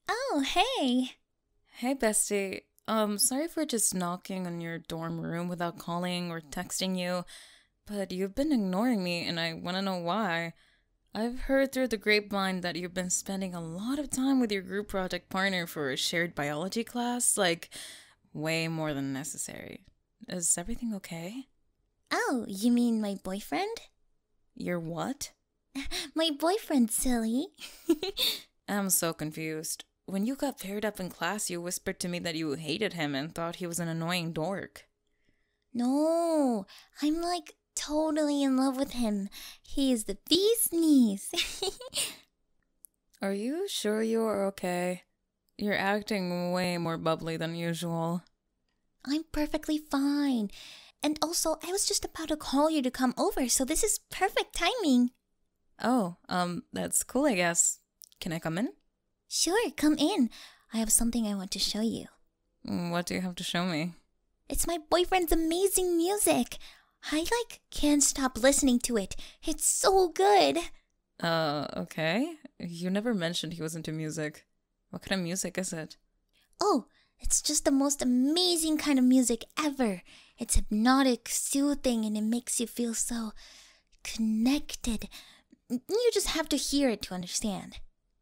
Oh, hey. Hey, bestie. Sorry for just knocking on your dorm room without calling or texting you, but you've been ignoring me and I want to know why. I've heard through the grapevine that you've been spending a lot of time with your group project partner for a shared biology class, like way more than necessary. Is everything okay? Oh, you mean my boyfriend? Your what? My boyfriend, silly. I'm so confused. When you got paired up in class, you whispered to me that you hated him and thought he was an annoying dork. No, I'm like totally in love with him. He is the bee's knees. Are you sure you are okay? You're acting way more bubbly than usual. I'm perfectly fine. And also, I was just about to call you to come over, so this is perfect timing. Oh, that's cool, I guess. Can I come in? Sure, come in. I have something I want to show you. What do you have to show me? It's my boyfriend's amazing music. I can't stop listening to it. It's so good. Okay. You never mentioned he was into music. What kind of music is it? Oh, it's just the most amazing kind of music ever. It's hypnotic, soothing, and it makes you feel so connected. You just have to hear it to understand.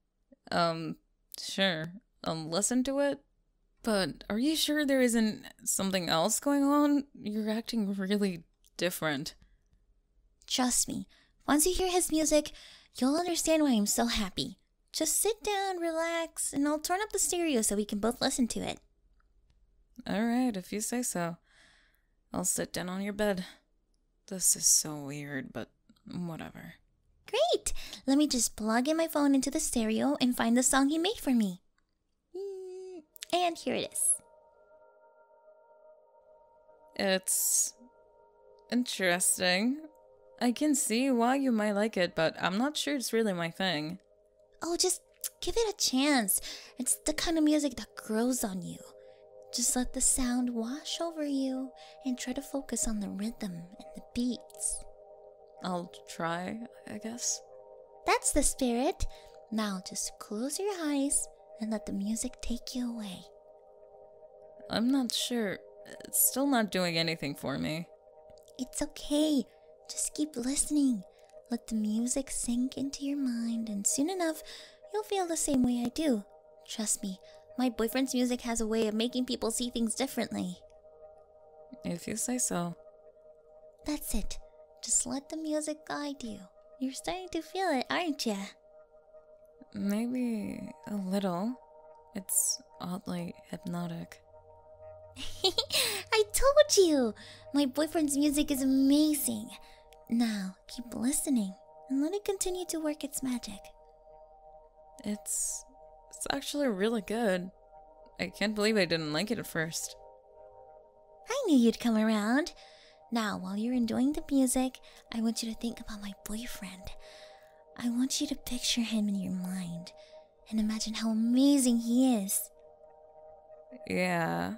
Sure. Listen to it? But are you sure there isn't something else going on? You're acting really different. Trust me, once you hear his music, you'll understand why I'm so happy. Just sit down, relax, and I'll turn up the stereo so we can both listen to it. Alright, if you say so. I'll sit down on your bed. This is so weird, but whatever. Great! Let me just plug in my phone into the stereo and find the song he made for me. And here it is. It's interesting. I can see why you might like it, but I'm not sure it's really my thing. Oh, just give it a chance. It's the kind of music that grows on you. Just let the sound wash over you and try to focus on the rhythm and the beats. I'll try, I guess. That's the spirit. Now just close your eyes and let the music take you away. I'm not sure. It's still not doing anything for me. It's okay. Just keep listening. Let the music sink into your mind, and soon enough, you'll feel the same way I do. Trust me, my boyfriend's music has a way of making people see things differently. If you say so. That's it. Just let the music guide you. You're starting to feel it, aren't ya? Maybe a little. It's oddly hypnotic. I told you! My boyfriend's music is amazing. Now, keep listening and let it continue to work its magic. It's actually really good. I can't believe I didn't like it at first. I knew you'd come around. Now, while you're enjoying the music, I want you to think about my boyfriend. I want you to picture him in your mind and imagine how amazing he is. Yeah,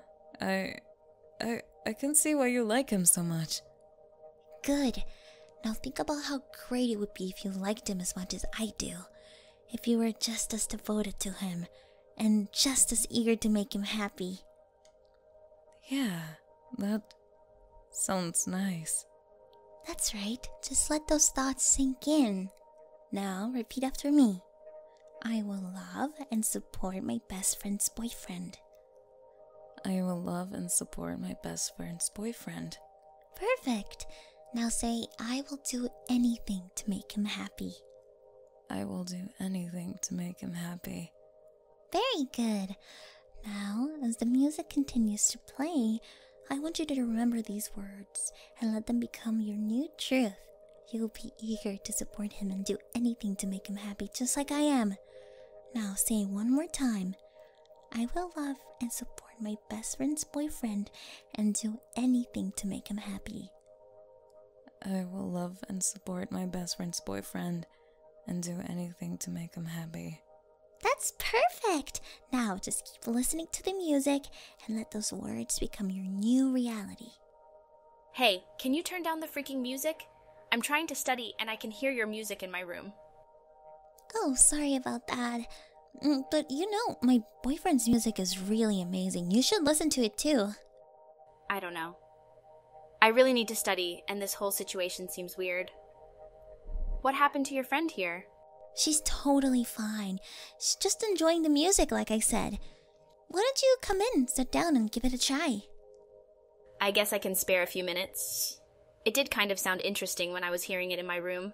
I can see why you like him so much. Good. Now think about how great it would be if you liked him as much as I do. If you were just as devoted to him and just as eager to make him happy. Yeah, that sounds nice. That's right. Just let those thoughts sink in. Now repeat after me. I will love and support my best friend's boyfriend. I will love and support my best friend's boyfriend. Perfect. Now say, I will do anything to make him happy. I will do anything to make him happy. Very good. Now, as the music continues to play, I want you to remember these words and let them become your new truth. You'll be eager to support him and do anything to make him happy, just like I am. Now say one more time. I will love and support my best friend's boyfriend and do anything to make him happy. I will love and support my best friend's boyfriend and do anything to make him happy. That's perfect! Now just keep listening to the music and let those words become your new reality. Hey, can you turn down the freaking music? I'm trying to study and I can hear your music in my room. Oh, sorry about that. But you know, my boyfriend's music is really amazing. You should listen to it too. I don't know. I really need to study, and this whole situation seems weird. What happened to your friend here? She's totally fine. She's just enjoying the music, like I said. Why don't you come in, sit down, and give it a try? I guess I can spare a few minutes. It did kind of sound interesting when I was hearing it in my room.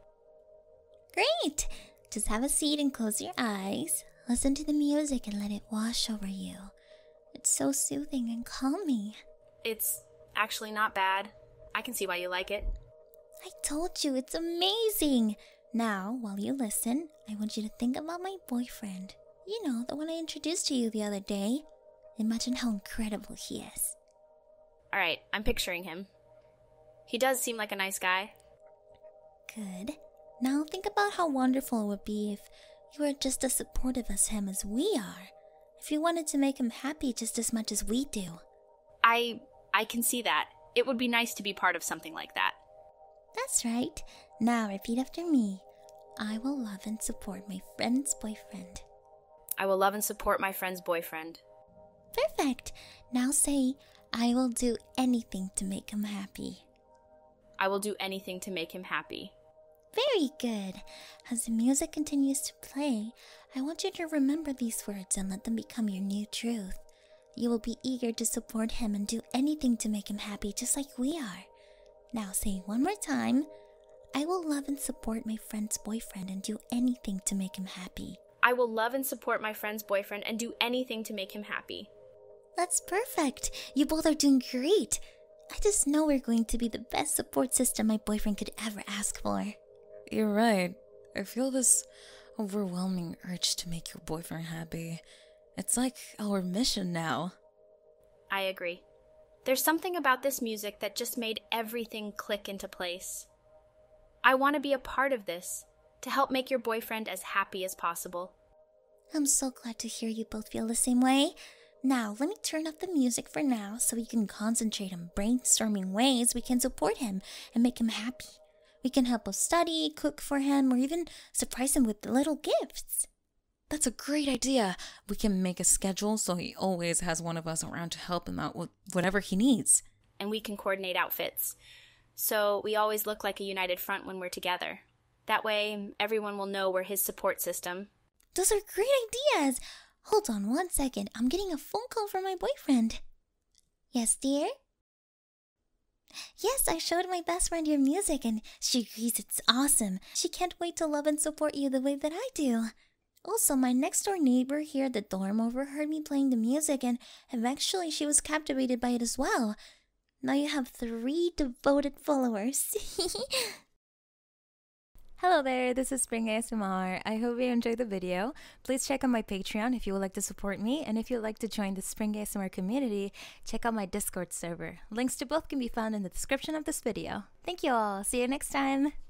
Great! Just have a seat and close your eyes. Listen to the music and let it wash over you. It's so soothing and calming. It's actually not bad. I can see why you like it. I told you, it's amazing! Now, while you listen, I want you to think about my boyfriend. You know, the one I introduced to you the other day. Imagine how incredible he is. Alright, I'm picturing him. He does seem like a nice guy. Good. Now think about how wonderful it would be if you were just as supportive as him as we are. If you wanted to make him happy just as much as we do. I can see that. It would be nice to be part of something like that. That's right. Now repeat after me. I will love and support my friend's boyfriend. I will love and support my friend's boyfriend. Perfect. Now say, I will do anything to make him happy. I will do anything to make him happy. Very good. As the music continues to play, I want you to remember these words and let them become your new truth. You will be eager to support him and do anything to make him happy, just like we are. Now say one more time. I will love and support my friend's boyfriend and do anything to make him happy. I will love and support my friend's boyfriend and do anything to make him happy. That's perfect. You both are doing great. I just know we're going to be the best support system my boyfriend could ever ask for. You're right. I feel this overwhelming urge to make your boyfriend happy. It's like our mission now. I agree. There's something about this music that just made everything click into place. I want to be a part of this, to help make your boyfriend as happy as possible. I'm so glad to hear you both feel the same way. Now, let me turn off the music for now so we can concentrate on brainstorming ways we can support him and make him happy. We can help him study, cook for him, or even surprise him with little gifts. That's a great idea. We can make a schedule so he always has one of us around to help him out with whatever he needs. And we can coordinate outfits, so we always look like a united front when we're together. That way, everyone will know we're his support system. Those are great ideas! Hold on 1 second. I'm getting a phone call from my boyfriend. Yes, dear? Yes, I showed my best friend your music and she agrees it's awesome. She can't wait to love and support you the way that I do. Also, my next door neighbor here at the dorm overheard me playing the music and eventually she was captivated by it as well. Now you have 3 devoted followers. Hello there, this is Spring ASMR. I hope you enjoyed the video. Please check out my Patreon if you would like to support me, and if you'd like to join the Spring ASMR community, check out my Discord server. Links to both can be found in the description of this video. Thank you all. See you next time.